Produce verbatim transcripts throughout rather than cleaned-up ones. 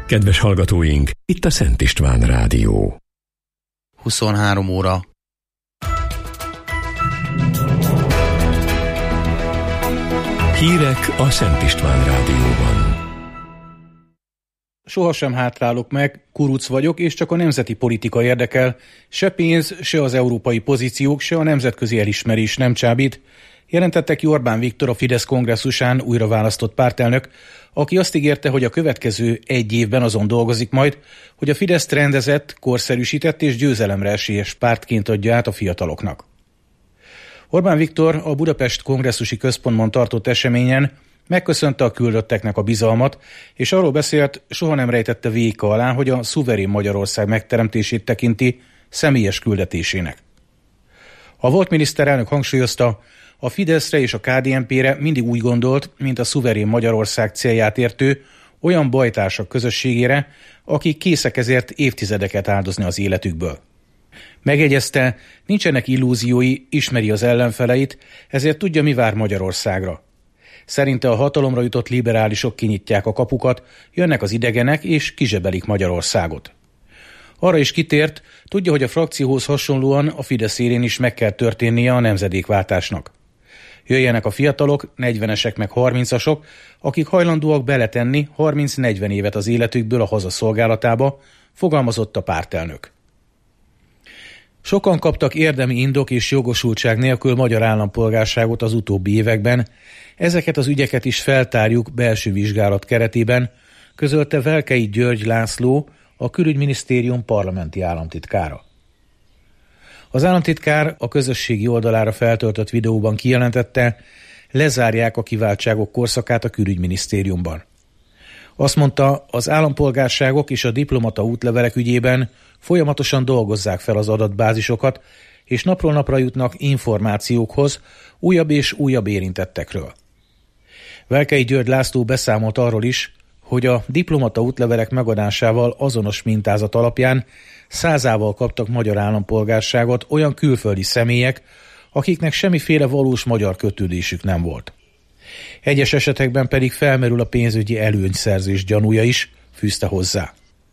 Kedves hallgatóink, itt a Szent István Rádió. huszonhárom óra. Hírek a Szent István Rádióban. Sohasem hátrálok meg, kuruc vagyok, és csak a nemzeti politika érdekel. Se pénz, se az európai pozíciók, se a nemzetközi elismerés nem csábít, jelentette ki Orbán Viktor, a Fidesz kongresszusán újra választott pártelnök, aki azt ígérte, hogy a következő egy évben azon dolgozik majd, hogy a Fideszt rendezett, korszerűsített és győzelemre esélyes pártként adja át a fiataloknak. Orbán Viktor a Budapest Kongresszusi Központban tartott eseményen megköszönte a küldötteknek a bizalmat, és arról beszélt, soha nem rejtette véka alá, hogy a szuverén Magyarország megteremtését tekinti személyes küldetésének. A volt miniszterelnök hangsúlyozta, a Fideszre és a ká dé en pére mindig úgy gondolt, mint a szuverén Magyarország célját értő olyan bajtársak közösségére, akik készek ezért évtizedeket áldozni az életükből. Megjegyezte, nincsenek illúziói, ismeri az ellenfeleit, ezért tudja, mi vár Magyarországra. Szerinte a hatalomra jutott liberálisok kinyitják a kapukat, jönnek az idegenek és kizsebelik Magyarországot. Arra is kitért, tudja, hogy a frakcióhoz hasonlóan a Fidesz élén is meg kell történnie a nemzedékváltásnak. Jöjjenek a fiatalok, negyvenesek meg harmincasok, akik hajlandóak beletenni harminc-negyven évet az életükből a haza szolgálatába, fogalmazott a pártelnök. Sokan kaptak érdemi indok és jogosultság nélkül magyar állampolgárságot az utóbbi években. Ezeket az ügyeket is feltárjuk belső vizsgálat keretében, közölte Velkei György László, a Külügyminisztérium parlamenti államtitkára. Az államtitkár a közösségi oldalára feltöltött videóban kijelentette, lezárják a kiváltságok korszakát a Külügyminisztériumban. Azt mondta, az állampolgárságok és a diplomata útlevelek ügyében folyamatosan dolgozzák fel az adatbázisokat, és napról napra jutnak információkhoz újabb és újabb érintettekről. Velkei György László beszámolt arról is, hogy a diplomata útlevelek megadásával azonos mintázat alapján százával kaptak magyar állampolgárságot olyan külföldi személyek, akiknek semmiféle valós magyar kötődésük nem volt. Egyes esetekben pedig felmerül a pénzügyi előnyszerzés gyanúja is, fűzte hozzá.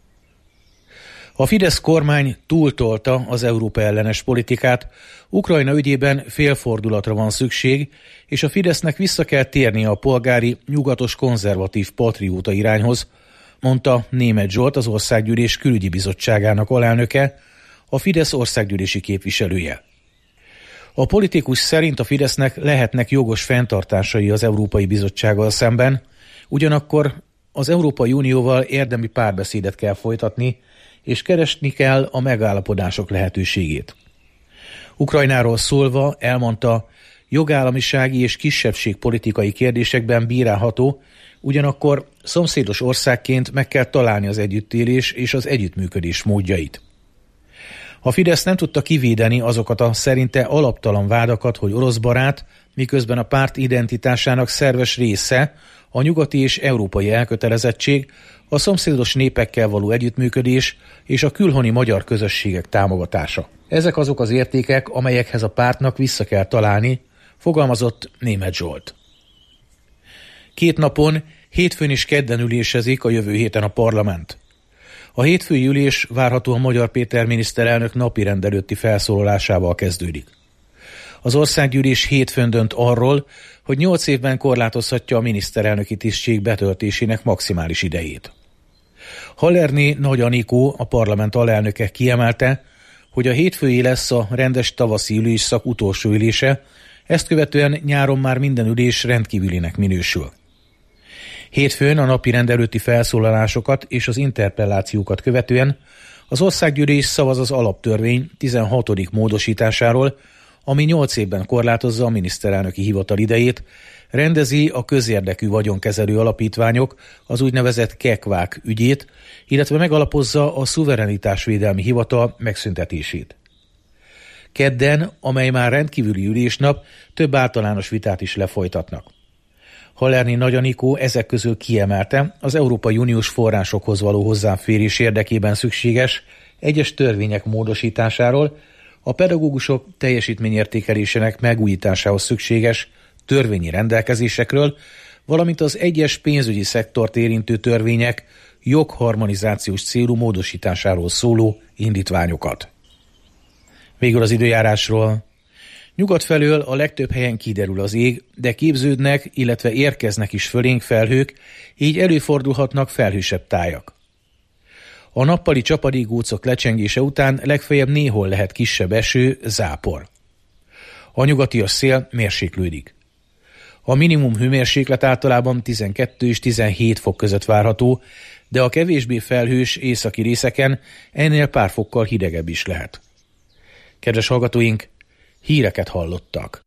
A Fidesz kormány túltolta az Európa ellenes politikát, Ukrajna ügyében félfordulatra van szükség, és a Fidesznek vissza kell térnie a polgári, nyugatos, konzervatív patrióta irányhoz, mondta Németh Zsolt, az Országgyűlés Külügyi Bizottságának alelnöke, a Fidesz országgyűlési képviselője. A politikus szerint a Fidesznek lehetnek jogos fenntartásai az Európai Bizottsággal szemben, ugyanakkor az Európai Unióval érdemi párbeszédet kell folytatni, és keresni kell a megállapodások lehetőségét. Ukrajnáról szólva elmondta, jogállamisági és kisebbségpolitikai kérdésekben bírálható, ugyanakkor szomszédos országként meg kell találni az együttélés és az együttműködés módjait. A Fidesz nem tudta kivédeni azokat a szerinte alaptalan vádakat, hogy orosz barát, miközben a párt identitásának szerves része a nyugati és európai elkötelezettség, a szomszédos népekkel való együttműködés és a külhoni magyar közösségek támogatása. Ezek azok az értékek, amelyekhez a pártnak vissza kell találni, fogalmazott Németh Zsolt. Két napon, hétfőn és kedden ülésezik a jövő héten a parlament. A hétfői ülés várhatóan Magyar Péter miniszterelnök napirend előtti felszólalásával kezdődik. Az országgyűlés hétfőn dönt arról, hogy nyolc évben korlátozhatja a miniszterelnöki tisztség betöltésének maximális idejét. Hallerné Nagy Anikó, a parlament alelnöke kiemelte, hogy a hétfői lesz a rendes tavaszi ülésszak utolsó ülése, ezt követően nyáron már minden ülés rendkívülinek minősül. Hétfőn a napirend előtti felszólalásokat és az interpellációkat követően az országgyűlés szavaz az alaptörvény tizenhatodik módosításáról, ami nyolc évben korlátozza a miniszterelnöki hivatal idejét, rendezi a közérdekű vagyonkezelő alapítványok, az úgynevezett kekvák ügyét, illetve megalapozza a szuverenitásvédelmi hivatal megszüntetését. Kedden, amely már rendkívüli ülésnap, több általános vitát is lefolytatnak. Hallerné Nagy Anikó ezek közül kiemelte, az Európai Uniós forrásokhoz való hozzáférés érdekében szükséges egyes törvények módosításáról, a pedagógusok teljesítményértékelésének megújításához szükséges törvényi rendelkezésekről, valamint az egyes pénzügyi szektort érintő törvények jogharmonizációs célú módosításáról szóló indítványokat. Végül az időjárásról. Nyugat felől a legtöbb helyen kiderül az ég, de képződnek, illetve érkeznek is fölénk felhők, így előfordulhatnak felhősebb tájak. A nappali csapadékgócok lecsengése után legfeljebb néhol lehet kisebb eső, zápor. A nyugatias szél mérséklődik. A minimum hőmérséklet általában tizenkettő és tizenhét fok között várható, de a kevésbé felhős északi részeken ennél pár fokkal hidegebb is lehet. Kedves hallgatóink, híreket hallottak.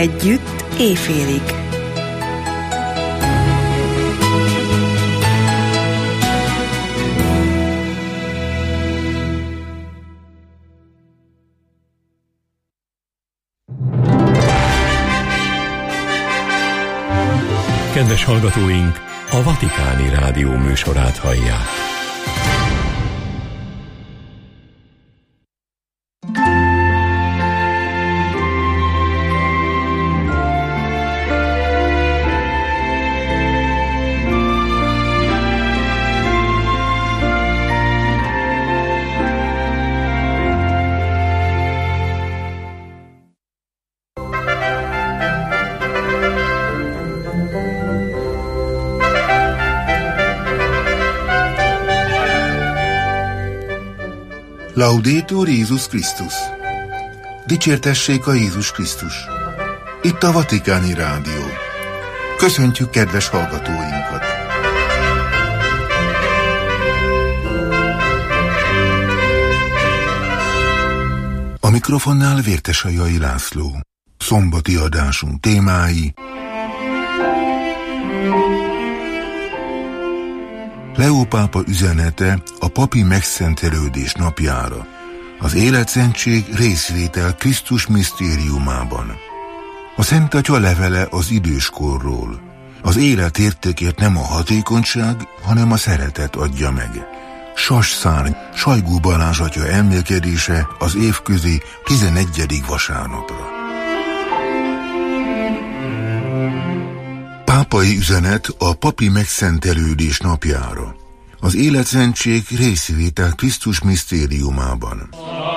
Együtt éjfélig. Kedves hallgatóink, a Vatikáni Rádió műsorát hallják. Laudetur Jézus Krisztus! Dicsértessék a Jézus Krisztus! Itt a Vatikáni Rádió. Köszöntjük kedves hallgatóinkat! A mikrofonnál Vértesajai László. Szombati adásunk témái: Leó pápa üzenete a papi megszentelődés napjára, az életszentség részvétel Krisztus misztériumában. A Szent Atya levele az időskorról. Az élet értékét nem a hatékonyság, hanem a szeretet adja meg. Sasszárny, Sajgó Balázs atya elmélkedése az évközi tizenegyedik vasárnapra. Pápai üzenet a papi megszentelődés napjára. Az életszentség részvétel Krisztus misztériumában.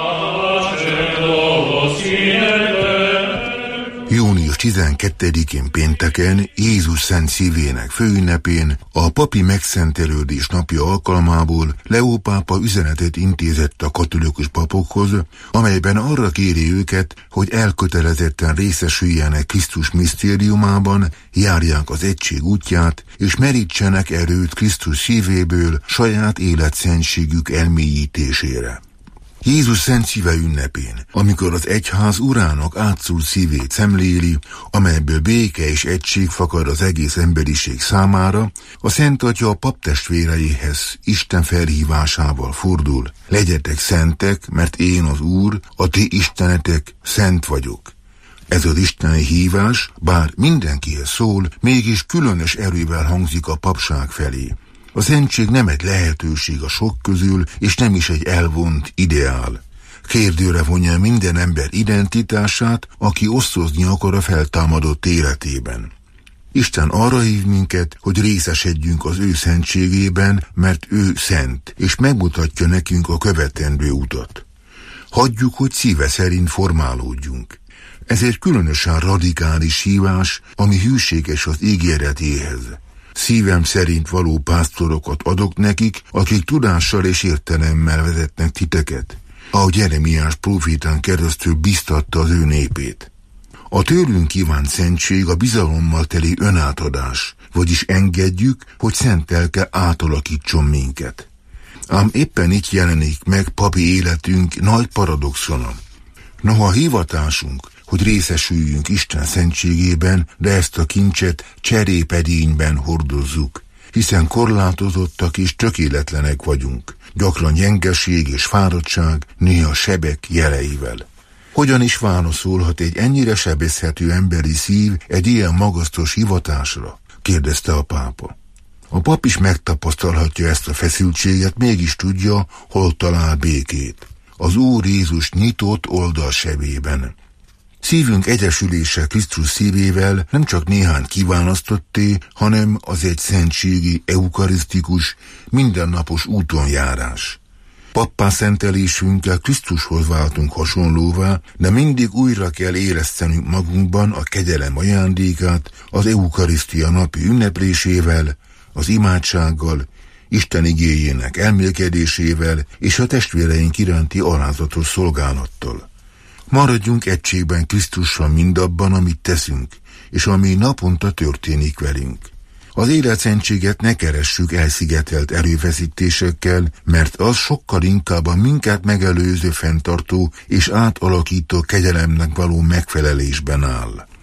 június tizenkettedikén pénteken, Jézus Szent Szívének főünnepén, a papi megszentelődés napja alkalmából Leó pápa üzenetet intézett a katolikus papokhoz, amelyben arra kéri őket, hogy elkötelezetten részesüljenek Krisztus misztériumában, járják az egység útját, és merítsenek erőt Krisztus szívéből saját életszentségük elmélyítésére. Jézus Szent Szíve ünnepén, amikor az egyház urának átszúrt szívét szemléli, amelyből béke és egység fakad az egész emberiség számára, a Szent Atya a paptestvéreihez Isten felhívásával fordul: legyetek szentek, mert én az Úr, a ti istenetek, szent vagyok. Ez az isteni hívás, bár mindenkihez szól, mégis különös erővel hangzik a papság felé. A szentség nem egy lehetőség a sok közül, és nem is egy elvont ideál. Kérdőre vonja minden ember identitását, aki osztozni akar a feltámadott életében. Isten arra hív minket, hogy részesedjünk az ő szentségében, mert ő szent, és megmutatja nekünk a követendő utat. Hagyjuk, hogy szíve szerint formálódjunk. Ez egy különösen radikális hívás, ami hűséges az ígéretéhez. Szívem szerint való pásztorokat adok nekik, akik tudással és értelemmel vezetnek titeket, ahogy Jeremiás prófétán keresztül biztatta az ő népét. A tőlünk kívánt szentség a bizalommal teli önátadás, vagyis engedjük, hogy szent lelke átalakítson minket. Ám éppen itt jelenik meg papi életünk nagy paradoxona. Noha hivatásunk, hogy részesüljünk Isten szentségében, de ezt a kincset cserépedényben hordozzuk, hiszen korlátozottak és tökéletlenek vagyunk, gyakran gyengeség és fáradtság, néha sebek jeleivel. Hogyan is válaszolhat egy ennyire sebezhető emberi szív egy ilyen magasztos hivatásra? Kérdezte a pápa. A pap is megtapasztalhatja ezt a feszültséget, mégis tudja, hol talál békét. Az Úr Jézus nyitott oldal sebében. Szívünk egyesülése Krisztus szívével nem csak néhány kiválasztotté, hanem az egy szentségi, eukarisztikus, mindennapos úton járás. Pappá szentelésünkkel Krisztushoz váltunk hasonlóvá, de mindig újra kell éreztenünk magunkban a kegyelem ajándékát az eukarisztia napi ünneplésével, az imádsággal, Isten igéjének elmélkedésével és a testvéreink iránti alázatos szolgálattal. Maradjunk egységben Krisztussal mindabban, amit teszünk, és ami naponta történik velünk. Az életszentséget ne keressük elszigetelt erőfeszítésekkel, mert az sokkal inkább a minket megelőző, fenntartó és átalakító kegyelemnek való megfelelésben áll.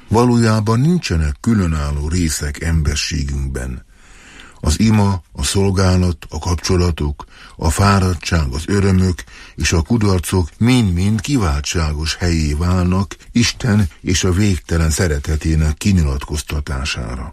Valójában nincsenek különálló részek emberségünkben. Az ima, a szolgálat, a kapcsolatok, a fáradtság, az örömök és a kudarcok mind-mind kiváltságos helyé válnak Isten és a végtelen szeretetének kinyilatkoztatására.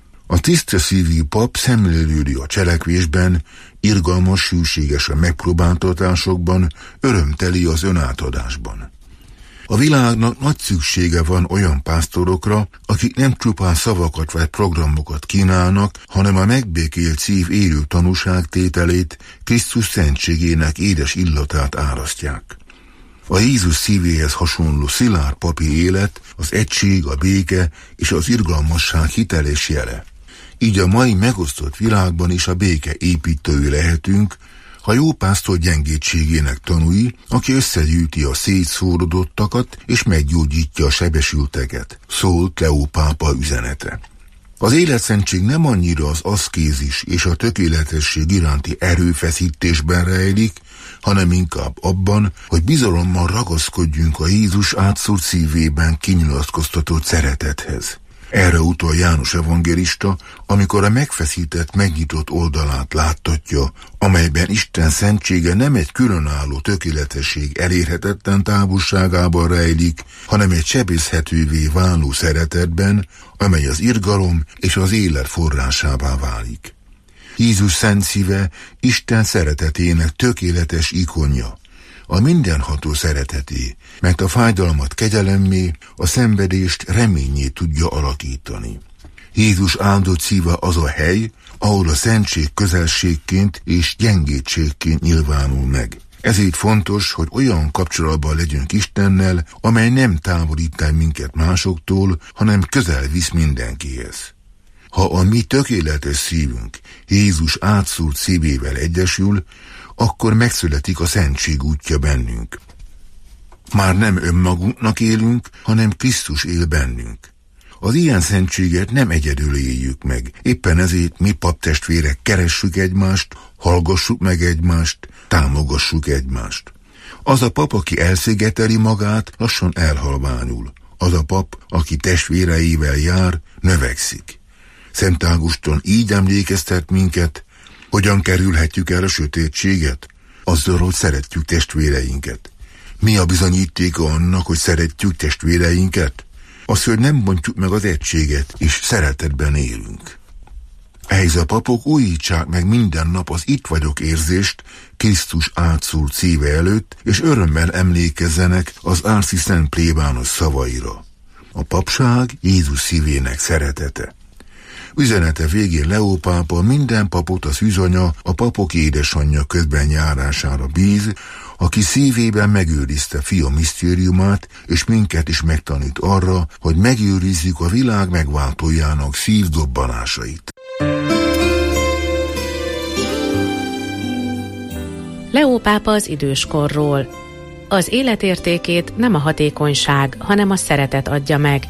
A tiszta szívű pap szemlélődi a cselekvésben, irgalmas, hűséges a megpróbáltatásokban, örömteli az önátadásban. A világnak nagy szüksége van olyan pásztorokra, akik nem csupán szavakat vagy programokat kínálnak, hanem a megbékélt szív élő tanúságtételét, Krisztus szentségének édes illatát árasztják. A Jézus szívéhez hasonló szilárd papi élet az egység, a béke és az irgalmasság hiteles jele. Így a mai megosztott világban is a béke építői lehetünk, ha jó pásztor gyengétségének tanúi, aki összegyűjti a szétszórodottakat és meggyógyítja a sebesülteket, szólt Leó pápa üzenete. Az életszentség nem annyira az aszkézis és a tökéletesség iránti erőfeszítésben rejlik, hanem inkább abban, hogy bizalommal ragaszkodjunk a Jézus átszórt szívében kinyilatkoztatott szeretethez. Erre utal János evangélista, amikor a megfeszített, megnyitott oldalát láttatja, amelyben Isten szentsége nem egy különálló tökéletesség elérhetetlen távolságában rejlik, hanem egy sebészhetővé váló szeretetben, amely az irgalom és az élet forrásává válik. Jézus szent szíve Isten szeretetének tökéletes ikonja, a mindenható szereteté, mert a fájdalmat kegyelemmé, a szenvedést reményé tudja alakítani. Jézus áldott szíve az a hely, ahol a szentség közelségként és gyengétségként nyilvánul meg. Ezért fontos, hogy olyan kapcsolatban legyünk Istennel, amely nem távolít el minket másoktól, hanem közel visz mindenkihez. Ha a mi tökéletes szívünk Jézus átszúrt szívével egyesül, akkor megszületik a szentség útja bennünk. Már nem önmagunknak élünk, hanem Krisztus él bennünk. Az ilyen szentséget nem egyedül éljük meg, éppen ezért mi paptestvérek keressük egymást, hallgassuk meg egymást, támogassuk egymást. Az a pap, aki elszigeteli magát, lassan elhalványul. Az a pap, aki testvéreivel jár, növekszik. Szent Ágoston így emlékeztet minket, hogyan kerülhetjük el a sötétséget? Azzal, hogy szeretjük testvéreinket. Mi a bizonyítéka annak, hogy szeretjük testvéreinket? Az, hogy nem bontjuk meg az egységet, és szeretetben élünk. Ehhez a papok újítsák meg minden nap az itt vagyok érzést Krisztus átszúrt szíve előtt, és örömmel emlékezzenek az árszi szent plébános szavaira. A papság Jézus szívének szeretete. Üzenete végén Leó pápa minden papot az üzanya, a papok édesanyja közben járására bíz, aki szívében megőrizte fia misztériumát, és minket is megtanít arra, hogy megőrizzük a világ megváltójának szívdobbanásait. Leó pápa az időskorról. Az életértékét nem a hatékonyság, hanem a szeretet adja meg.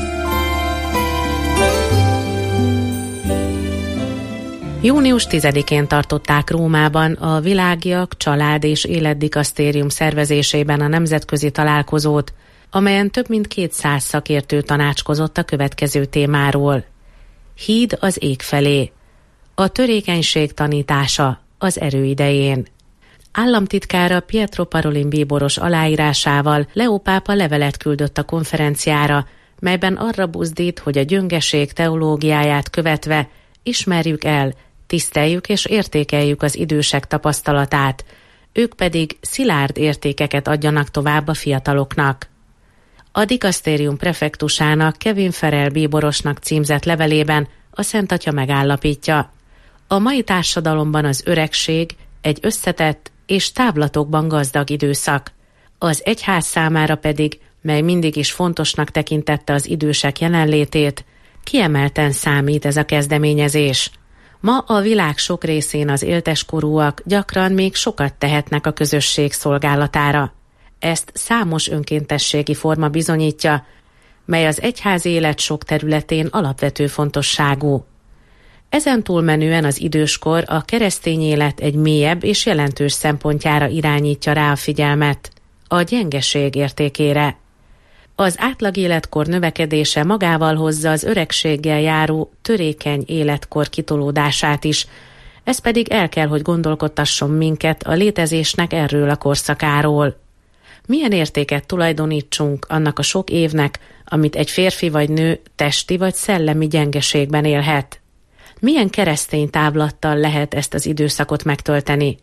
június tizedikén tartották Rómában a Világiak, Család és Életdikasztérium szervezésében a nemzetközi találkozót, amelyen több mint kétszáz szakértő tanácskozott a következő témáról. Híd az ég felé. A törékenység tanítása az erő idején. Államtitkára Pietro Parolin bíboros aláírásával Leó pápa levelet küldött a konferenciára, melyben arra buzdít, hogy a gyöngeség teológiáját követve ismerjük el, tiszteljük és értékeljük az idősek tapasztalatát, ők pedig szilárd értékeket adjanak tovább a fiataloknak. A dikasztérium prefektusának Kevin Farrell bíborosnak címzett levelében a Szent Atya megállapítja: a mai társadalomban az öregség egy összetett és távlatokban gazdag időszak. Az egyház számára pedig, mely mindig is fontosnak tekintette az idősek jelenlétét, kiemelten számít ez a kezdeményezés. Ma a világ sok részén az élteskorúak gyakran még sokat tehetnek a közösség szolgálatára. Ezt számos önkéntességi forma bizonyítja, mely az egyházi élet sok területén alapvető fontosságú. Ezen túlmenően az időskor a keresztény élet egy mélyebb és jelentős szempontjára irányítja rá a figyelmet, a gyengeség értékére. Az átlag életkor növekedése magával hozza az öregséggel járó törékeny életkor kitolódását is, ez pedig el kell, hogy gondolkodtasson minket a létezésnek erről a korszakáról. Milyen értéket tulajdonítsunk annak a sok évnek, amit egy férfi vagy nő testi vagy szellemi gyengeségben élhet? Milyen keresztény távlattal lehet ezt az időszakot megtölteni?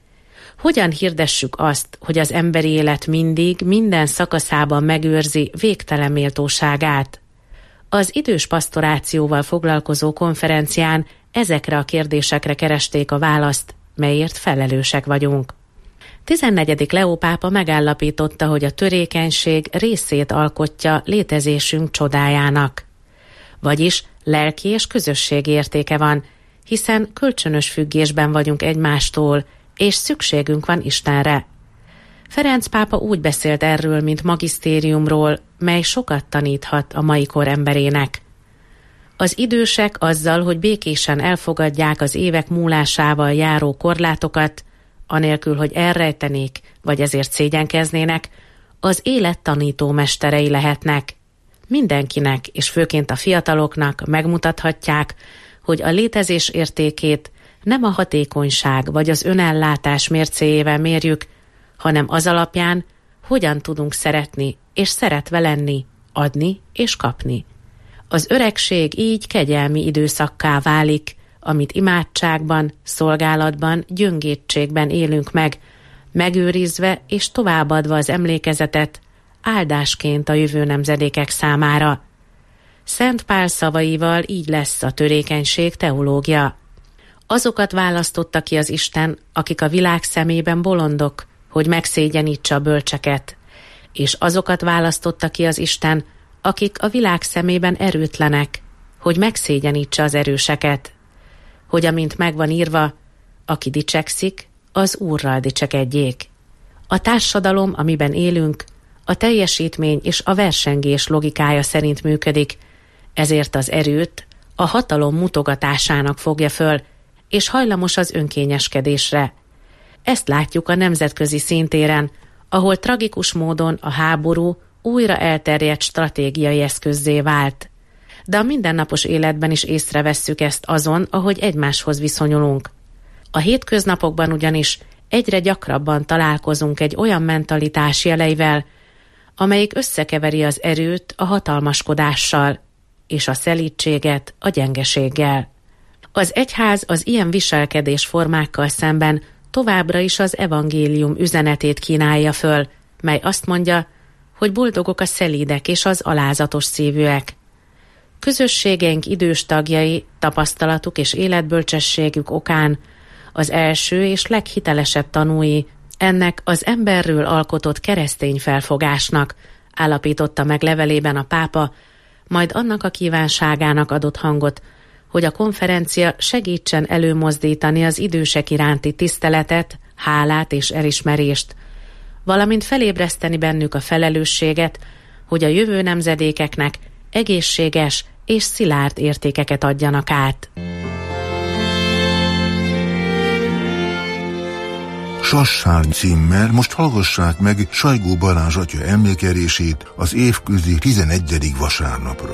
Hogyan hirdessük azt, hogy az emberi élet mindig, minden szakaszában megőrzi végtelen méltóságát? Az idős pasztorációval foglalkozó konferencián ezekre a kérdésekre keresték a választ, melyért felelősek vagyunk. tizennegyedik Leó pápa megállapította, hogy a törékenység részét alkotja létezésünk csodájának. Vagyis lelki és közösségi értéke van, hiszen kölcsönös függésben vagyunk egymástól, és szükségünk van Istenre. Ferenc pápa úgy beszélt erről, mint magisztériumról, mely sokat taníthat a mai kor emberének. Az idősek azzal, hogy békésen elfogadják az évek múlásával járó korlátokat, anélkül, hogy elrejtenék, vagy ezért szégyenkeznének, az élet tanító mesterei lehetnek. Mindenkinek, és főként a fiataloknak megmutathatják, hogy a létezés értékét nem a hatékonyság vagy az önellátás mércéjével mérjük, hanem az alapján, hogyan tudunk szeretni és szeretve lenni, adni és kapni. Az öregség így kegyelmi időszakká válik, amit imádságban, szolgálatban, gyöngétségben élünk meg, megőrizve és továbbadva az emlékezetet, áldásként a jövő nemzedékek számára. Szent Pál szavaival így lesz a törékenység teológia. Azokat választotta ki az Isten, akik a világ szemében bolondok, hogy megszégyenítse a bölcseket, és azokat választotta ki az Isten, akik a világ szemében erőtlenek, hogy megszégyenítse az erőseket, hogy amint megvan írva, aki dicsekszik, az Úrral dicsekedjék. A társadalom, amiben élünk, a teljesítmény és a versengés logikája szerint működik, ezért az erőt a hatalom mutogatásának fogja föl, és hajlamos az önkényeskedésre. Ezt látjuk a nemzetközi szintéren, ahol tragikus módon a háború újra elterjedt stratégiai eszközzé vált. De a mindennapos életben is észrevesszük ezt azon, ahogy egymáshoz viszonyulunk. A hétköznapokban ugyanis egyre gyakrabban találkozunk egy olyan mentalitás jeleivel, amelyik összekeveri az erőt a hatalmaskodással, és a szelídséget a gyengeséggel. Az egyház az ilyen viselkedés formákkal szemben továbbra is az evangélium üzenetét kínálja föl, mely azt mondja, hogy boldogok a szelídek és az alázatos szívűek. Közösségeink idős tagjai tapasztalatuk és életbölcsességük okán az első és leghitelesebb tanúi ennek az emberről alkotott keresztény felfogásnak, állapította meg levelében a pápa, majd annak a kívánságának adott hangot, hogy a konferencia segítsen előmozdítani az idősek iránti tiszteletet, hálát és elismerést, valamint felébreszteni bennük a felelősséget, hogy a jövő nemzedékeknek egészséges és szilárd értékeket adjanak át. Sasszárny címmel most hallgassák meg Sajgó Balázs atya emlékelését az évközi tizenegyedik vasárnapra.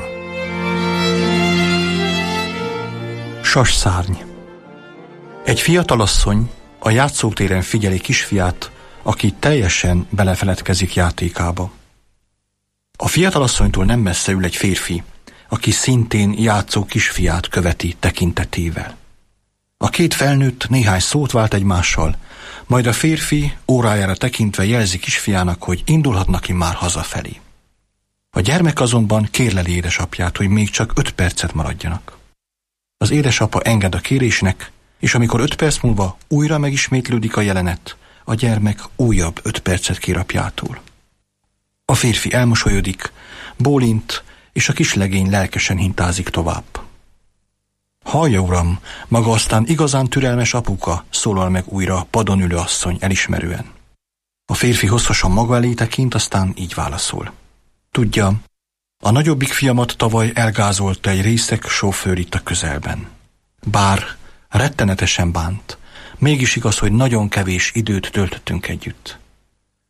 Sasszárny. Egy fiatalasszony a játszótéren figyeli kisfiát, aki teljesen belefeledkezik játékába. A fiatalasszonytól nem messze ül egy férfi, aki szintén játszó kisfiát követi tekintetével. A két felnőtt néhány szót vált egymással, majd a férfi órájára tekintve jelzi kisfiának, hogy indulhatnak ki már hazafelé. A gyermek azonban kérleli édesapját, hogy még csak öt percet maradjanak. Az édesapa enged a kérésnek, és amikor öt perc múlva újra megismétlődik a jelenet, a gyermek újabb öt percet kér apjától. A férfi elmosolyodik, bólint, és a kislegény lelkesen hintázik tovább. Hallja, uram, maga aztán igazán türelmes apuka, szólal meg újra a padon ülő asszony elismerően. A férfi hosszasan maga elé tekint, aztán így válaszol. Tudja, a nagyobbik fiamat tavaly elgázolta egy részeg sofőr itt a közelben. Bár rettenetesen bánt, mégis igaz, hogy nagyon kevés időt töltöttünk együtt.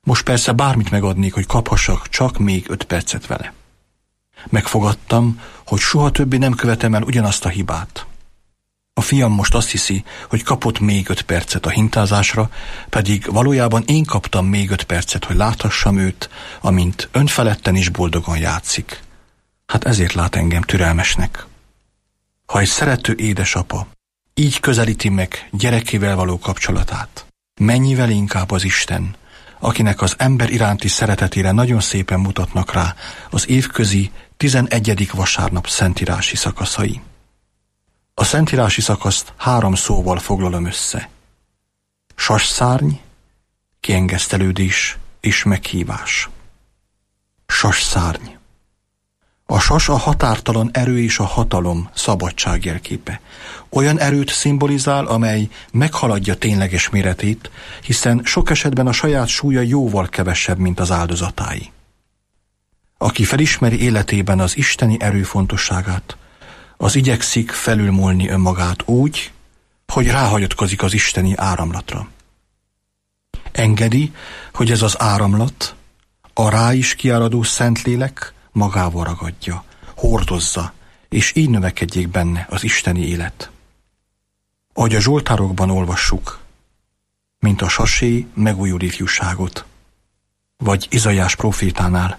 Most persze bármit megadnék, hogy kaphassak csak még öt percet vele. Megfogadtam, hogy soha többé nem követem el ugyanazt a hibát. A fiam most azt hiszi, hogy kapott még öt percet a hintázásra, pedig valójában én kaptam még öt percet, hogy láthassam őt, amint önfeledten is boldogan játszik. Hát ezért lát engem türelmesnek. Ha egy szerető édesapa így közelíti meg gyerekével való kapcsolatát, mennyivel inkább az Isten, akinek az ember iránti szeretetére nagyon szépen mutatnak rá az évközi tizenegyedik vasárnap szentírási szakaszai. A szentírási szakaszt három szóval foglalom össze. Sasszárny, kiengesztelődés és meghívás. Sasszárny. A sas a határtalan erő és a hatalom szabadság jelképe. Olyan erőt szimbolizál, amely meghaladja tényleges méretét, hiszen sok esetben a saját súlya jóval kevesebb, mint az áldozatái. Aki felismeri életében az isteni erő fontosságát, az igyekszik felülmúlni önmagát úgy, hogy ráhagyatkozik az isteni áramlatra. Engedi, hogy ez az áramlat, a rá is kiáradó Szentlélek magával ragadja, hordozza, és így növekedjék benne az isteni élet. Ahogy a Zsoltárokban olvassuk, mint a sasé megújul ifjúságot, vagy Izaiás profétánál,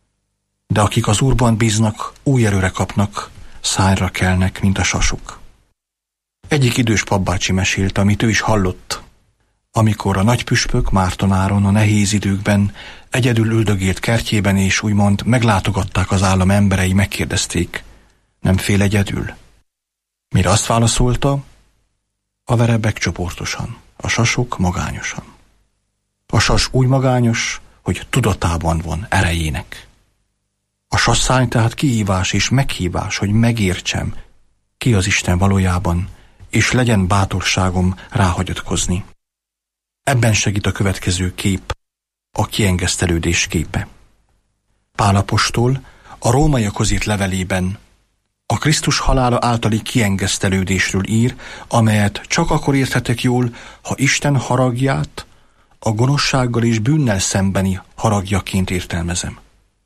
de akik az Úrban bíznak, új erőre kapnak, szárnyra kelnek, mint a sasuk. Egyik idős papbácsi mesélte, amit ő is hallott, amikor a nagypüspök Mártonáron a nehéz időkben egyedül üldögélt kertjében, és úgymond meglátogatták az állam emberei, megkérdezték, nem fél egyedül? Mire azt válaszolta, a verebek csoportosan, a sasok magányosan. A sas úgy magányos, hogy tudatában van erejének. A sasszárny tehát kihívás és meghívás, hogy megértsem, ki az Isten valójában, és legyen bátorságom ráhagyatkozni. Ebben segít a következő kép, a kiengesztelődés képe. Pál apostol a rómaiakhoz írt levelében a Krisztus halála általi kiengesztelődésről ír, amelyet csak akkor érthetek jól, ha Isten haragját a gonoszsággal és bűnnel szembeni haragjaként értelmezem.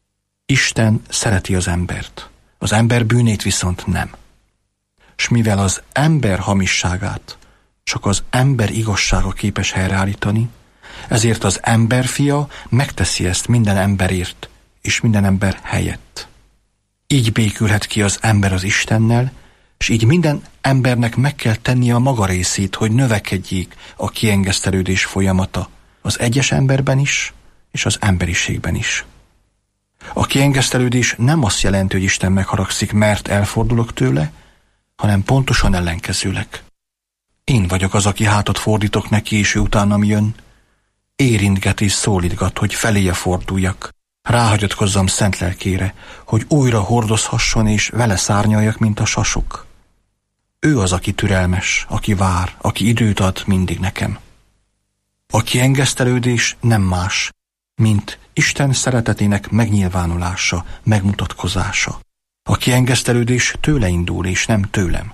Isten szereti az embert, az ember bűnét viszont nem. S mivel az ember hamisságát csak az ember igazsága képes helyreállítani, ezért az emberfia megteszi ezt minden emberért és minden ember helyett. Így békülhet ki az ember az Istennel, és így minden embernek meg kell tennie a maga részét, hogy növekedjék a kiengesztelődés folyamata az egyes emberben is, és az emberiségben is. A kiengesztelődés nem azt jelenti, hogy Isten megharagszik, mert elfordulok tőle, hanem pontosan ellenkezőleg. Én vagyok az, aki hátat fordítok neki, és ő utánam jön. Érintget és szólítgat, hogy feléje forduljak. Ráhagyatkozzam szent lelkére, hogy újra hordozhasson, és vele szárnyaljak, mint a sasok. Ő az, aki türelmes, aki vár, aki időt ad mindig nekem. A kiengesztelődés nem más, mint Isten szeretetének megnyilvánulása, megmutatkozása. A kiengesztelődés tőle indul, és nem tőlem.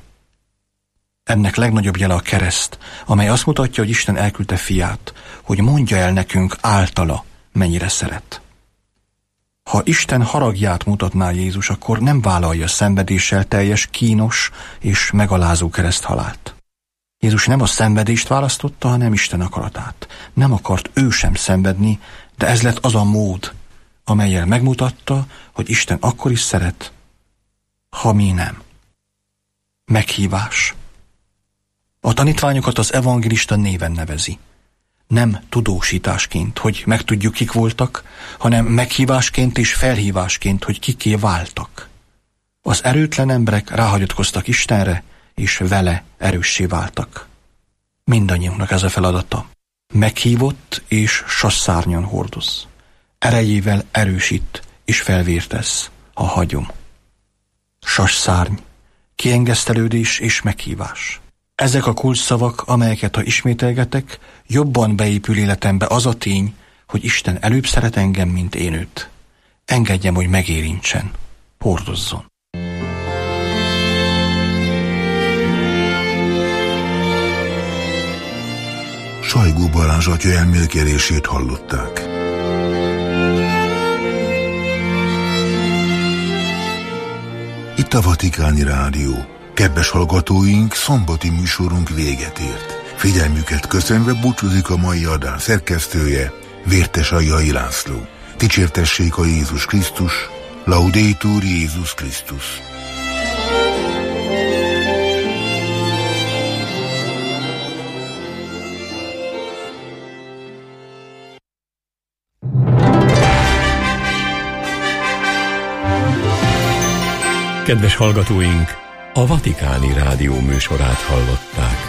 Ennek legnagyobb jele a kereszt, amely azt mutatja, hogy Isten elküldte fiát, hogy mondja el nekünk általa, mennyire szeret. Ha Isten haragját mutatná Jézus, akkor nem vállalja szenvedéssel teljes, kínos és megalázó kereszthalált. Jézus nem a szenvedést választotta, hanem Isten akaratát. Nem akart ő sem szenvedni, de ez lett az a mód, amellyel megmutatta, hogy Isten akkor is szeret, ha mi nem. Meghívás. A tanítványokat az evangélista néven nevezi. Nem tudósításként, hogy megtudjuk, kik voltak, hanem meghívásként és felhívásként, hogy kiké váltak. Az erőtlen emberek ráhagyatkoztak Istenre, és vele erőssé váltak. Mindannyiunknak ez a feladata. Meghívott és sasszárnyon hordoz. Erejével erősít és felvértesz, ha hagyom. Sasszárny, kiengesztelődés és meghívás. Ezek a kulcsszavak, amelyeket, ha ismételgetek, jobban beépül életembe az a tény, hogy Isten előbb szeret engem, mint én őt. Engedjem, hogy megérintsen, hordozzon. Sajgó Balázs atya elmélkedését hallották. itt a Vatikáni Rádió. Kedves hallgatóink, szombati műsorunk véget ért. Figyelmüket köszönve búcsúzik a mai adás szerkesztője, Vértes Aljai László. Dicsértessék a Jézus Krisztus, Laudetur Jézus Krisztus. Kedves hallgatóink, a Vatikáni Rádió műsorát hallották.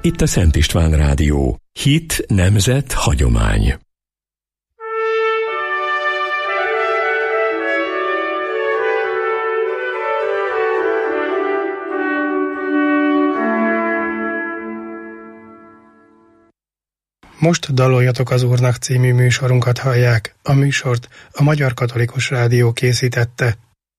itt a Szent István Rádió. Hit, nemzet, hagyomány. Most Daloljatok az Úrnak című műsorunkat hallják. A műsort a Magyar Katolikus Rádió készítette.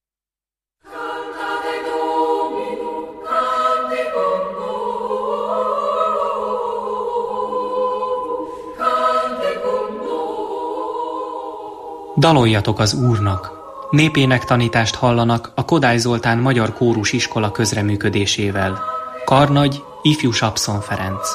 Daloljatok az Úrnak! Népének tanítást hallanak a Kodály Zoltán Magyar Kórus Iskola közreműködésével. Karnagy Ifjú Sapszon Ferenc.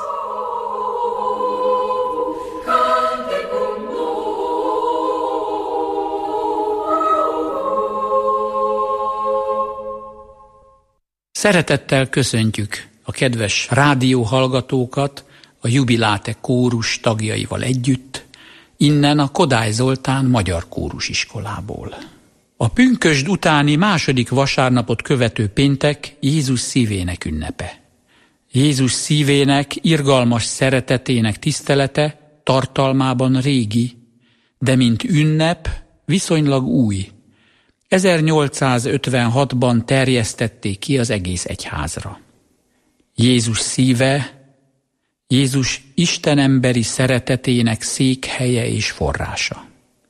Szeretettel köszöntjük a kedves rádióhallgatókat a Jubiláte kórus tagjaival együtt, innen a Kodály Zoltán Magyar Kórus Iskolából. A pünkösd utáni második vasárnapot követő péntek Jézus szívének ünnepe. Jézus szívének irgalmas szeretetének tisztelete tartalmában régi, de mint ünnep viszonylag új. ezernyolcszázötvenhatban terjesztették ki az egész egyházra. Jézus szíve, Jézus istenemberi szeretetének székhelye és forrása.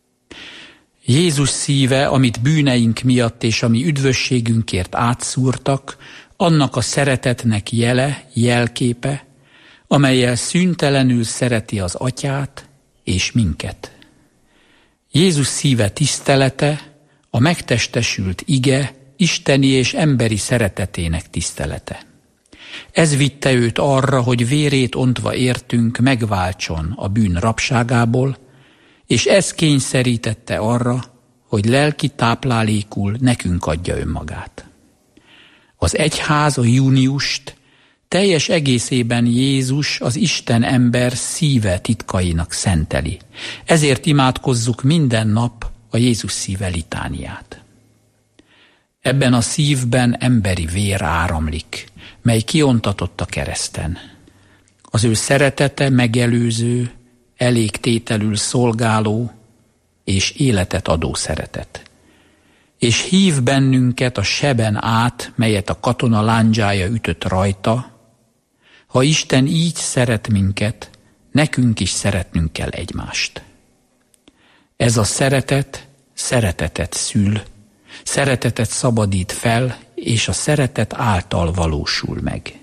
Jézus szíve, amit bűneink miatt és ami üdvösségünkért átszúrtak, annak a szeretetnek jele, jelképe, amellyel szüntelenül szereti az Atyát és minket. Jézus szíve tisztelete, a megtestesült ige isteni és emberi szeretetének tisztelete. Ez vitte őt arra, hogy vérét ontva értünk megváltson a bűn rabságából, és ez kényszerítette arra, hogy lelki táplálékul nekünk adja önmagát. Az egyház a júniust teljes egészében Jézus az Isten ember szíve titkainak szenteli. Ezért imádkozzuk minden nap a Jézus szíve litániát. Ebben a szívben emberi vér áramlik, mely kiontatott a kereszten. Az ő szeretete megelőző, elégtételül szolgáló és életet adó szeretet. És hív bennünket a seben át, melyet a katona lándzsája ütött rajta. Ha Isten így szeret minket, nekünk is szeretnünk kell egymást. Ez a szeretet szeretetet szül, szeretetet szabadít fel, és a szeretet által valósul meg.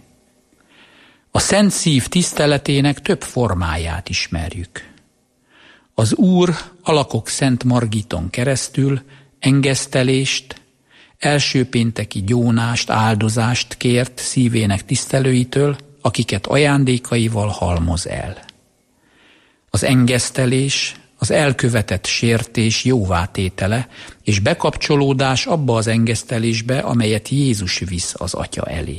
A Szent Szív tiszteletének több formáját ismerjük. Az Úr alakok Szent Margiton keresztül engesztelést, első pénteki gyónást, áldozást kért szívének tisztelőitől, akiket ajándékaival halmoz el. Az engesztelés az elkövetett sértés jóvátétele és bekapcsolódás abba az engesztelésbe, amelyet Jézus visz az Atya elé.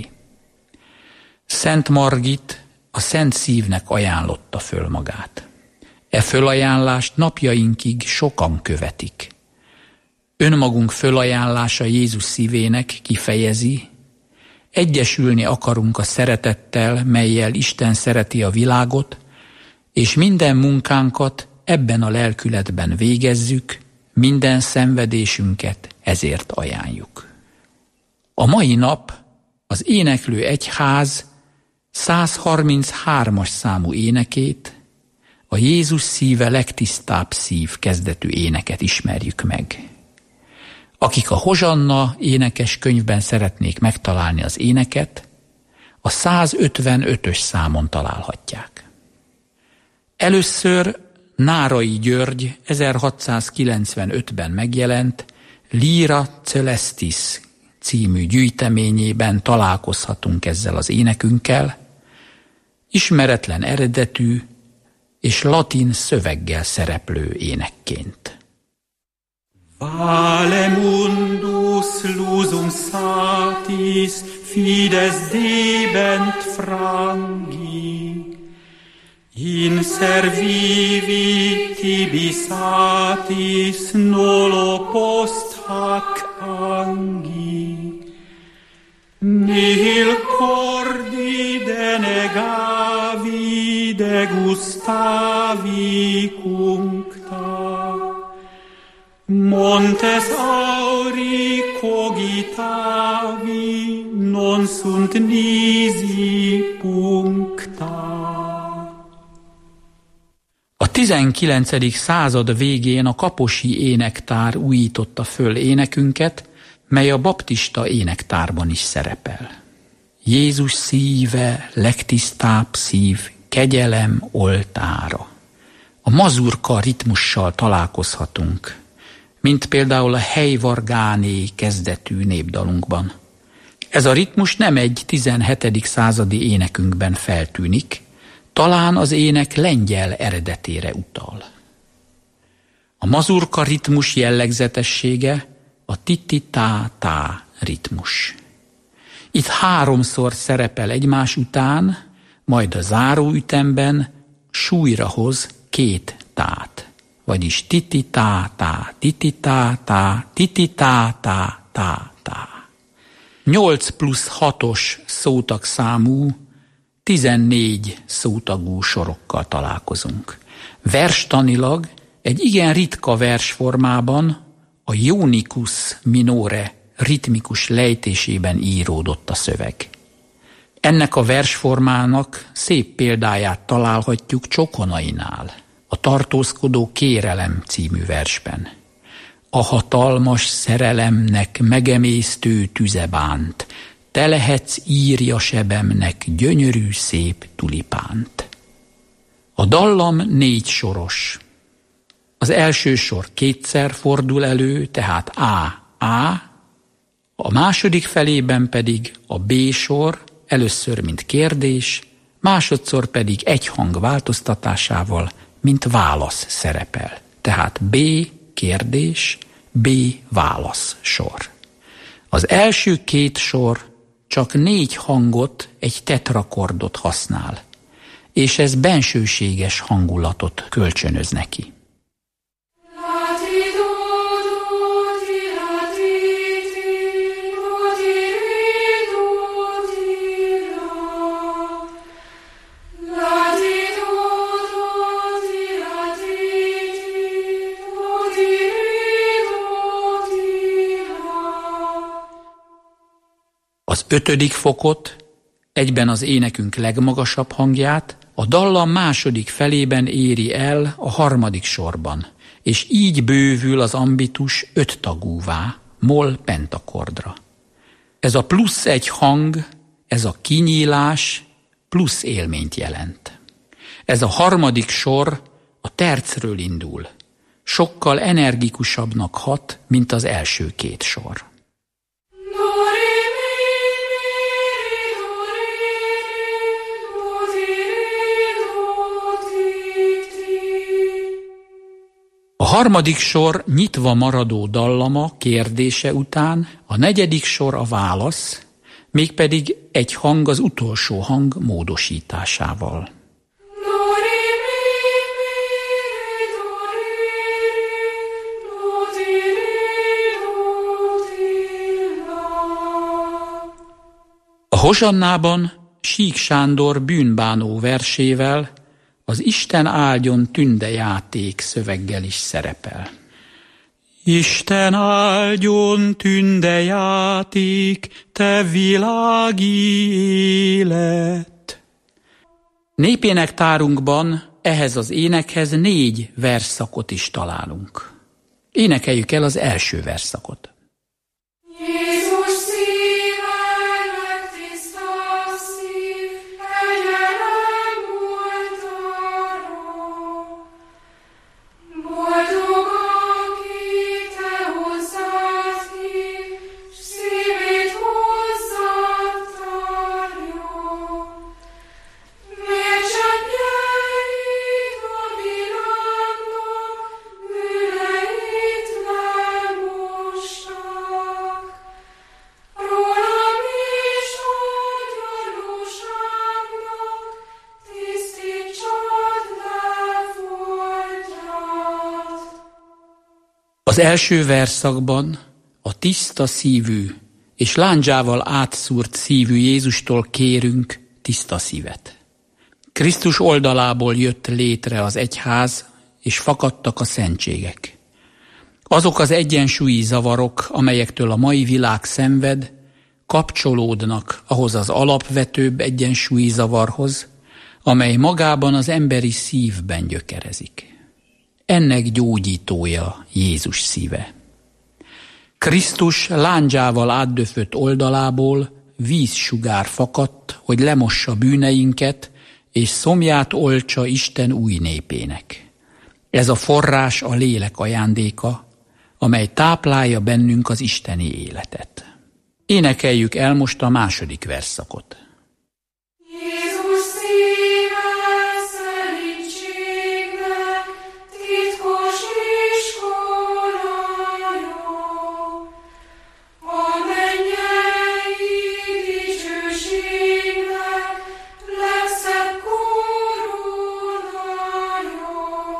Szent Margit a Szent Szívnek ajánlotta föl magát. E fölajánlást napjainkig sokan követik. Önmagunk fölajánlása Jézus szívének kifejezi, egyesülni akarunk a szeretettel, mellyel Isten szereti a világot, és minden munkánkat ebben a lelkületben végezzük, minden szenvedésünket ezért ajánljuk. A mai nap az Éneklő Egyház százharminchármas számú énekét, a Jézus szíve legtisztább szív kezdetű éneket ismerjük meg. Akik a Hozsanna énekes könyvben szeretnék megtalálni az éneket, a százötvenötös számon találhatják. Először Nárai György ezerhatszázkilencvenötben megjelent Lyra Celestis című gyűjteményében találkozhatunk ezzel az énekünkkel, ismeretlen eredetű és latin szöveggel szereplő énekként. Vale mundus lusum satis fides debent frangi, in servivi tibi satis nolo post hac angi, nihil cordi denegati degustavi cuncta, montes auri cogitavi, non sunt nisi puncta. A tizenkilencedik század végén a kaposi énektár újította föl énekünket, mely a baptista énektárban is szerepel. Jézus szíve, legtisztább szív, kegyelem oltára. A mazurka ritmussal találkozhatunk, mint például a Helyvargáné kezdetű népdalunkban. Ez a ritmus nem egy tizenhetedik századi énekünkben feltűnik, talán az ének lengyel eredetére utal. A mazurka ritmus jellegzetessége a titi-tá-tá ritmus. Itt háromszor szerepel egymás után, majd a záróütemben súlyra hoz két tát, vagyis titi-tá-tá, titi-tá-tá, titi-tá-tá-tá-tá. nyolc plusz hatos szótagszámú, tizennégy szótagú sorokkal találkozunk. Verstanilag egy igen ritka versformában, a Ionicus minore ritmikus lejtésében íródott a szöveg. Ennek a versformának szép példáját találhatjuk Csokonainál, a Tartózkodó kérelem című versben. A hatalmas szerelemnek megemésztő tüze bánt, te lehetsz írja sebemnek gyönyörű szép tulipánt. A dallam négy soros. Az első sor kétszer fordul elő, tehát A, A, a második felében pedig a B sor, először mint kérdés, másodszor pedig egy hang változtatásával, mint válasz szerepel. Tehát B kérdés, B válasz sor. Az első két sor csak négy hangot, egy tetrakordot használ, és ez bensőséges hangulatot kölcsönöz neki. Az ötödik fokot, egyben az énekünk legmagasabb hangját, a dallam második felében éri el a harmadik sorban, és így bővül az ambitus öttagúvá, moll pentakordra. Ez a plusz egy hang, ez a kinyílás plusz élményt jelent. Ez a harmadik sor a tercről indul, sokkal energikusabbnak hat, mint az első két sor. A harmadik sor nyitva maradó dallama kérdése után, a negyedik sor a válasz, mégpedig egy hang az utolsó hang módosításával. A hosannában Sík Sándor bűnbánó versével az Isten áldjon tünde játék szöveggel is szerepel. Isten áldjon tünde játék, te világi élet. Népénektárunkban ehhez az énekhez négy versszakot is találunk. Énekeljük el az első versszakot. Az első versszakban a tiszta szívű és lándzsával átszúrt szívű Jézustól kérünk tiszta szívet. Krisztus oldalából jött létre az egyház, és fakadtak a szentségek. Azok az egyensúlyi zavarok, amelyektől a mai világ szenved, kapcsolódnak ahhoz az alapvetőbb egyensúlyi zavarhoz, amely magában az emberi szívben gyökerezik. Ennek gyógyítója Jézus szíve. Krisztus lándzsával átdöfött oldalából vízsugár fakadt, hogy lemossa bűneinket, és szomját oltsa Isten új népének. Ez a forrás a lélek ajándéka, amely táplálja bennünk az isteni életet. Énekeljük el most a második versszakot. Jézus szíve szelídségnek titkos iskolaja, a mennyei dicsőségnek legszebb koronája.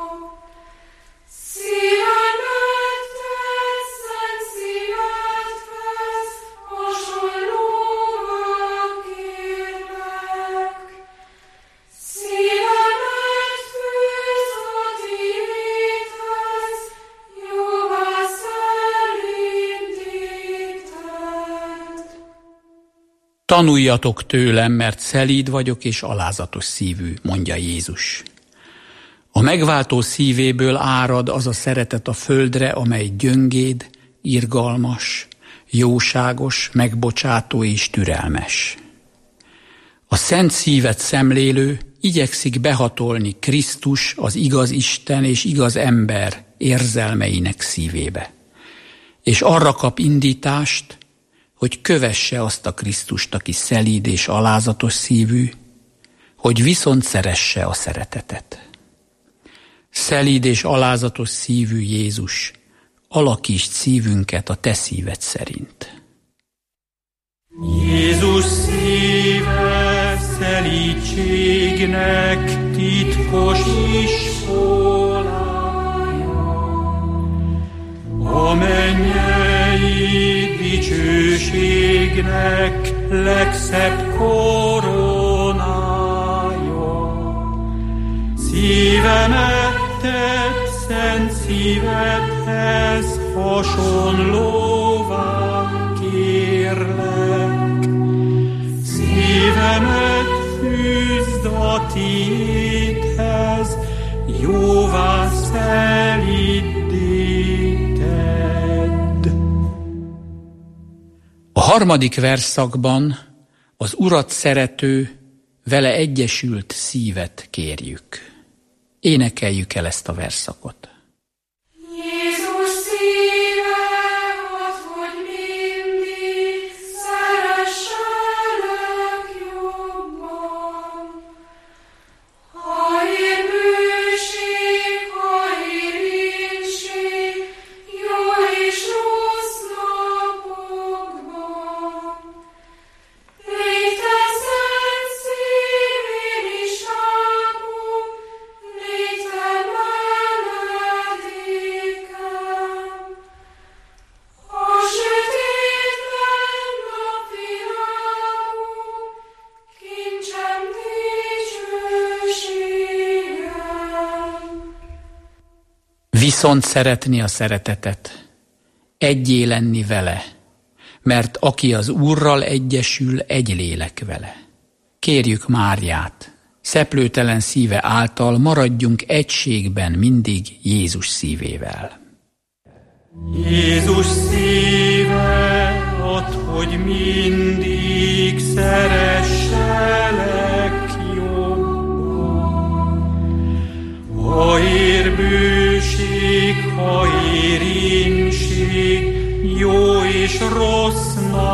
Szíven megtett szent szívet vesz, hasonlóvá kérlek. Szíven megfőz a tiédhez, jóvá szelídíted. Tanuljatok tőlem, mert szelíd vagyok és alázatos szívű, mondja Jézus. A megváltó szívéből árad az a szeretet a földre, amely gyöngéd, irgalmas, jóságos, megbocsátó és türelmes. A szent szívet szemlélő igyekszik behatolni Krisztus, az igaz Isten és igaz ember érzelmeinek szívébe. És arra kap indítást, hogy kövesse azt a Krisztust, aki szelíd és alázatos szívű, hogy viszont szeresse a szeretetet. Szelíd és alázatos szívű Jézus, alakítsd szívünket a te szíved szerint. Jézus szíve szelídségnek titkos iskolája, a mennyei dicsőségnek legszebb koronája. Szívemet tett szent szívedhez hasonlóvá kérlek. Szívemet fűzd a tiédhez, jóvá szelídíted. A harmadik versszakban az Urat szerető, vele egyesült szívet kérjük. Énekeljük el ezt a versszakot. Jézus szíve, add, hogy mindig szeresselek jobban. Ha ér bűség, ha ér índség, jó és rossz napokban. Légy te szent szív, én is ápom, légy te menedékem. A sötétben napvilágom, kincsem dicsőségem. Viszont szeretni a szeretetet, egyé lenni vele, mert aki az Úrral egyesül, egy lélek vele. Kérjük Máriát, szeplőtelen szíve által maradjunk egységben mindig Jézus szívével. Jézus szíve, add, hogy mindig szeresselek jobban. Ha ér bűség, ha ér índség, jó és rossz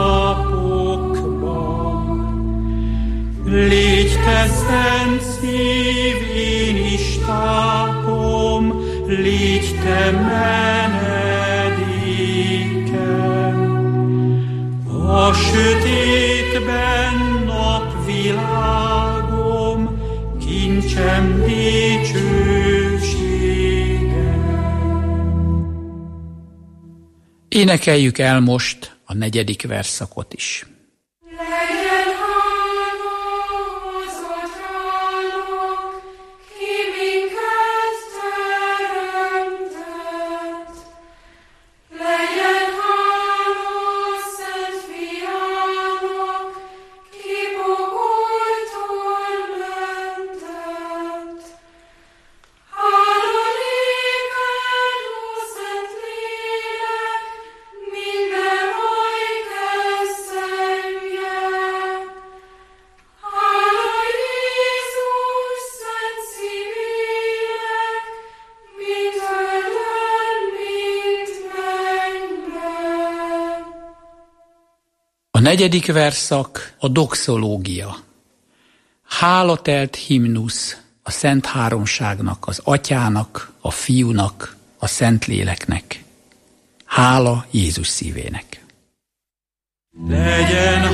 napokban. Légy te szent szív, én is tápom, légy te menedékem. A sötétben napvilágom, kincsem dicsőségem. Énekeljük el most a negyedik versszakot is. Legyen hála az Atyának, negyedik verszak a doxológia. Hálatelt himnusz a Szent Háromságnak, az Atyának, a Fiúnak, a Szentléleknek. Hála Jézus szívének. Legyen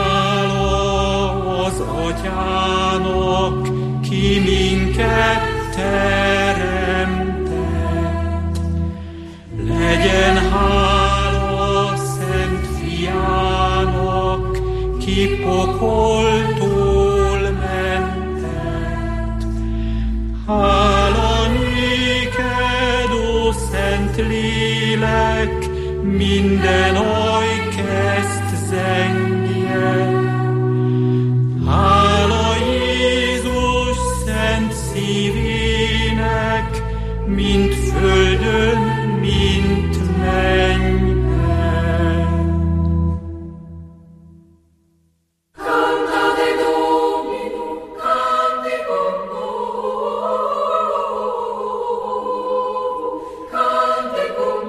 hála az Atyának, ki minket teremtett. Legyen hála Szent Fiának, ki pokoltól mentett. Hála néked, ó Szent Lélek, minden aj kezd zengjen. Hála Jézus szent szívének, mind földön, mind mennyben. Cantate Dominum, canticum novum, canticum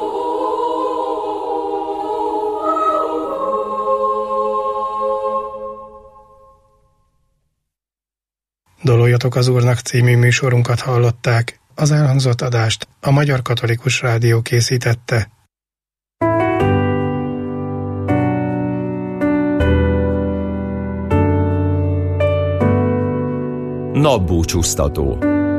Daloljatok az Úrnak című műsorunkat hallották. Az elhangzott adást a Magyar Katolikus Rádió készítette. Napbúcsúztató.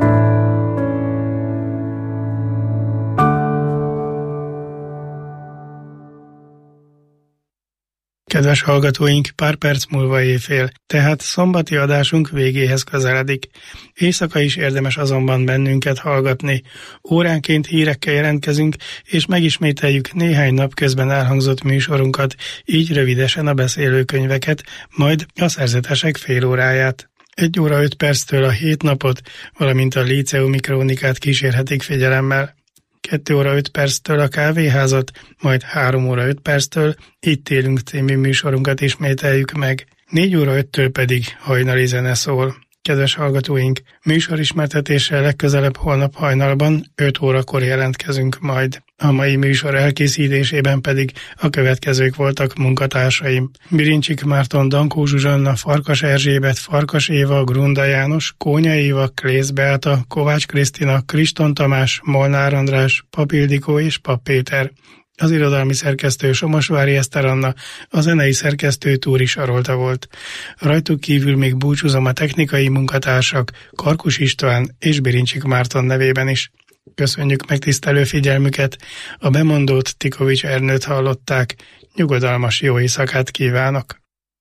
Kedves hallgatóink, pár perc múlva éjfél, tehát szombati adásunk végéhez közeledik. Éjszaka is érdemes azonban bennünket hallgatni. Óránként hírekkel jelentkezünk, és megismételjük néhány nap közben elhangzott műsorunkat, így rövidesen a beszélőkönyveket, majd a szerzetesek fél óráját. Egy óra öt perctől a hét napot, valamint a líceumi krónikát kísérhetik figyelemmel. Kettő óra öt perctől a kávéházat, majd három óra öt perctől Itt élünk című műsorunkat ismételjük meg. Négy óra öttől pedig hajnali zene szól. Kedves hallgatóink, műsorismertetéssel legközelebb holnap hajnalban öt órakor jelentkezünk majd. A mai műsor elkészítésében pedig a következők voltak munkatársaim. Birincsik Márton, Dankó Zsuzsanna, Farkas Erzsébet, Farkas Éva, Grunda János, Kónya Éva, Klész Beáta, Kovács Krisztina, Kriston Tamás, Molnár András, Pap Ildikó és Pap Péter. Az irodalmi szerkesztő Somosvári Eszter Anna, a zenei szerkesztő Túri Sarolta volt. Rajtuk kívül még búcsúzom a technikai munkatársak Karkus István és Birincsik Márton nevében is. Köszönjük megtisztelő figyelmüket, a bemondót Tikovics Ernőt hallották, nyugodalmas jó éjszakát kívánok!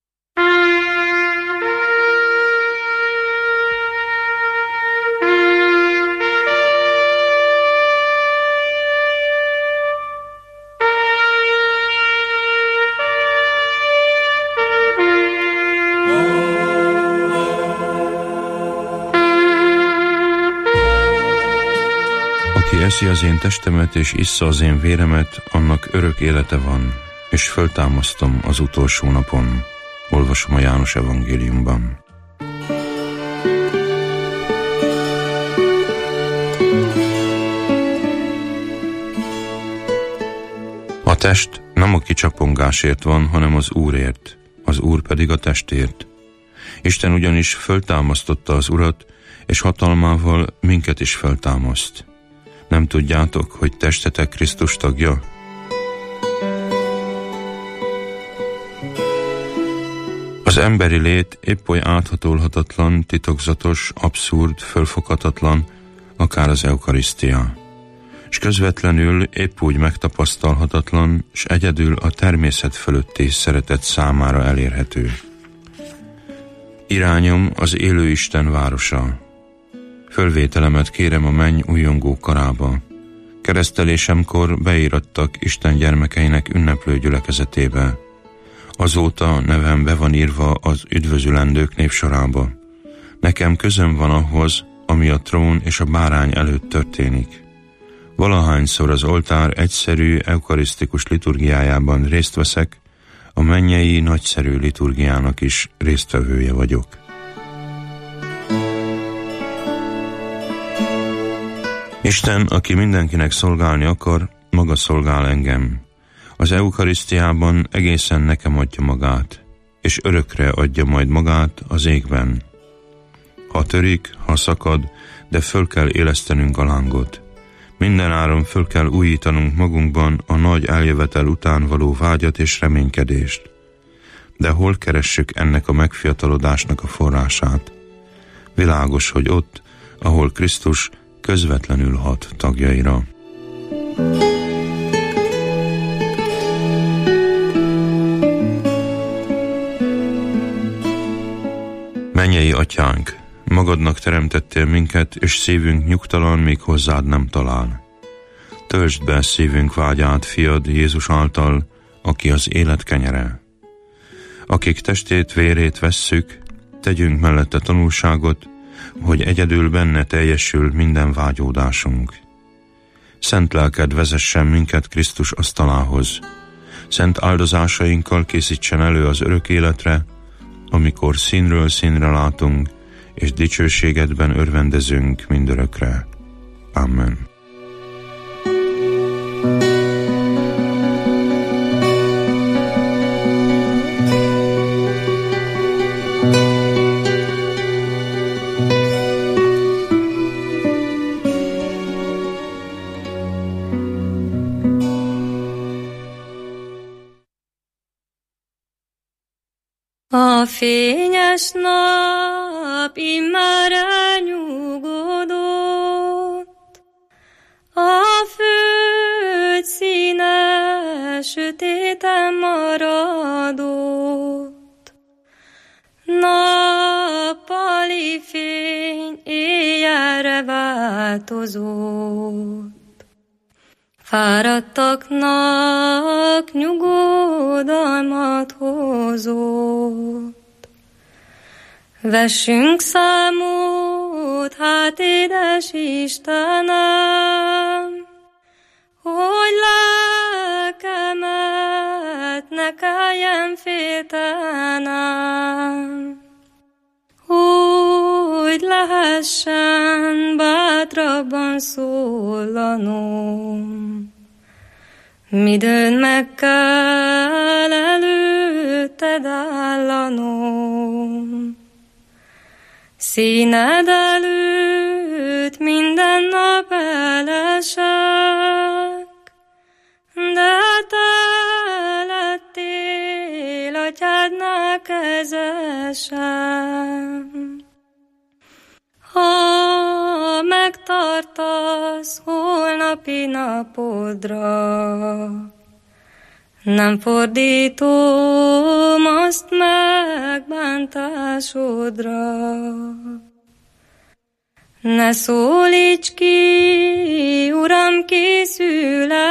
Aki eszi az én testemet és issza az én véremet, annak örök élete van, és föltámasztom az utolsó napon. Olvasom a János evangéliumban. A test nem a kicsapongásért van, hanem az Úrért, az Úr pedig a testért. Isten ugyanis föltámasztotta az Urat, és hatalmával minket is föltámaszt. Nem tudjátok, hogy testetek Krisztus tagja? Az emberi lét épp oly áthatolhatatlan, titokzatos, abszurd, fölfoghatatlan, akár az eukarisztia. És közvetlenül épp úgy megtapasztalhatatlan, és egyedül a természet fölötti szeretet számára elérhető. Irányom az élő Isten városa. Fölvételemet kérem a menny újongó karába. Keresztelésemkor beírattak Isten gyermekeinek ünneplő gyülekezetébe. Azóta nevem be van írva az üdvözülendők népsorába. Nekem közöm van ahhoz, ami a trón és a bárány előtt történik. Valahányszor az oltár egyszerű, eukarisztikus liturgiájában részt veszek, a mennyei nagyszerű liturgiának is résztvevője vagyok. Isten, aki mindenkinek szolgálni akar, maga szolgál engem. Az eukarisztiában egészen nekem adja magát, és örökre adja majd magát az égben. Ha törik, ha szakad, de föl kell élesztenünk a lángot. Mindenáron föl kell újítanunk magunkban a nagy eljövetel után való vágyat és reménykedést. De hol keressük ennek a megfiatalodásnak a forrását? Világos, hogy ott, ahol Krisztus közvetlenül hat tagjaira. Mennyei Atyánk, magadnak teremtettél minket, és szívünk nyugtalan, míg hozzád nem talál. Töltsd be szívünk vágyát fiad Jézus által, aki az élet kenyere. Akik testét, vérét vesszük, tegyünk mellette tanulságot, hogy egyedül benne teljesül minden vágyódásunk. Szent lelked vezessen minket Krisztus asztalához. Szent áldozásainkkal készítsen elő az örök életre, amikor színről színre látunk, és dicsőségedben örvendezünk mindörökre. Amen. A fényes nap immár elnyugodott, a föld színe sötéten maradott. Nappali fény éjjelre változott. Fáradtaknak nyugodalmat hozott. Vessünk számot, hát édes Istenem, hogy lelkemet ne kelljen féltenem, hogy lehessen bátrabban szólanom. Midőn meg kell előtted állanom, színed előtt minden nap elesek, de te lettél atyádnál kezesem. Ha megtartasz holnapi napodra, nem fordítom azt megbántásodra. Ne szólíts ki, Uram, készülek,